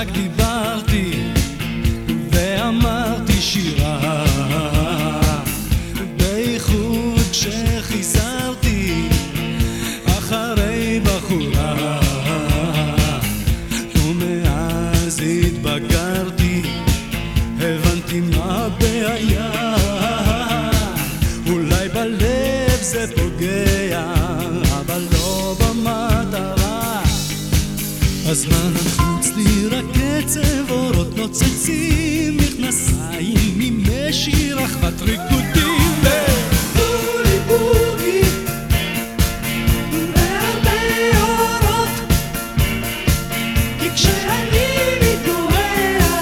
רק דיברתי ואמרתי שירה, בייחוד כשחיזרתי אחרי בחורה, ומאז התבגרתי, הבנתי מה הבעיה. אולי בלב זה פוגע, אבל לא במטרה. הזמן נחוץ לי רק קצב אורות נוצצים, מכנסיים עם משי רחבת ריקודים ובולי בולי והרבה אורות, כי כשאני מתגורר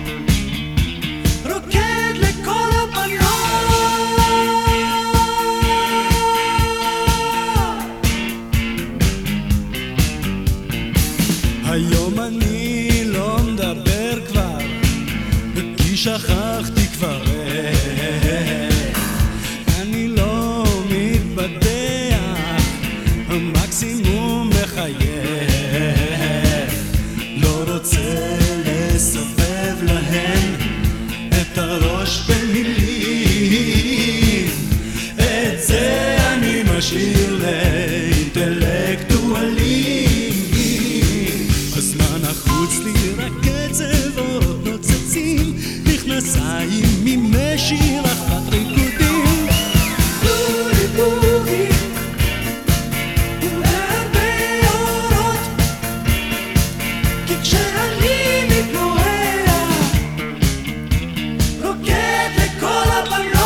רוקד לכל הבנות. היום אני לא מדבר כבר, כי שכחתי כבר איך. אני לא מתבדח, המקסימום מחייך. לא רוצה לסובב להם את הראש במילים, את זה אני משאיר לאינטלקטואלים. הזמן נחוץ לי רק קצב אורות נוצצים, מכנסיים ממשי רחבת ריקודים בולי בולי והרבה אורות, כי כשאני מתגורר רוקד לכל הבנות.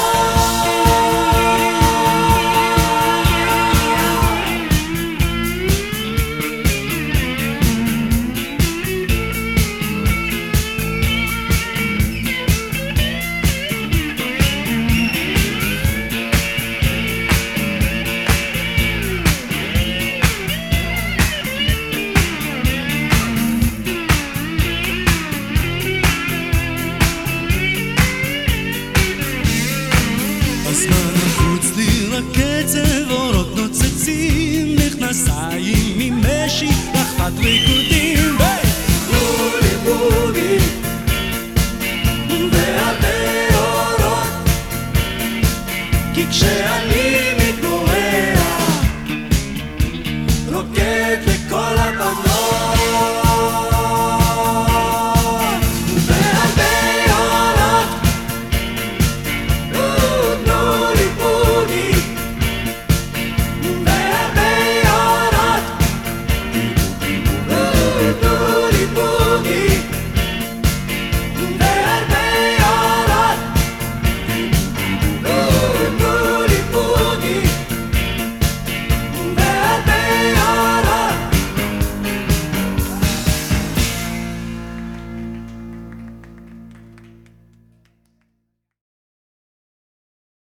הזמן נחוץ לי רק קצב אורות נוצצים, מכנסיים עם משי רחבת ריקודים